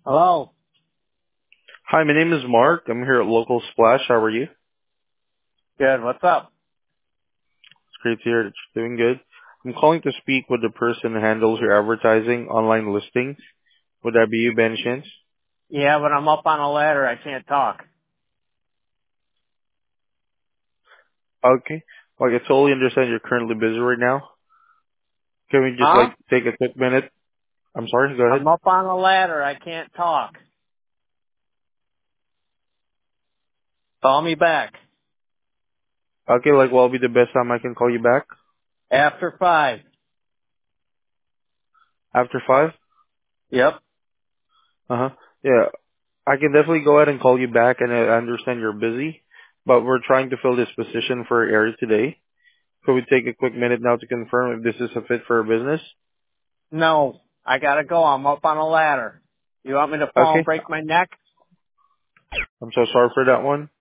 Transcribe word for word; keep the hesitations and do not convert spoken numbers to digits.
Hello. Hi, my name is Mark. I'm here at Local Splash. How are you? It's Good. What's up? great to hear that you're doing good. I'm calling to speak with the person who handles your advertising online listings. Would that be you, by any chance? Yeah, but I'm up on a ladder. I can't talk. Okay. Like, I totally understand you're currently busy right now. Can we just, Huh? like, take a quick minute? I'm sorry, go I'm ahead. up on a ladder. I can't talk. Call me back. Okay, like, what will be the best time I can call you back? After five. After five? Yep. Uh-huh. Yeah, I can definitely go ahead and call you back, and I understand you're busy, but we're trying to fill this position for area today. Could we take a quick minute now to confirm if this is a fit for our business? No. I gotta go. I'm up on a ladder. You want me to fall and Okay. break my neck? I'm so sorry for that one.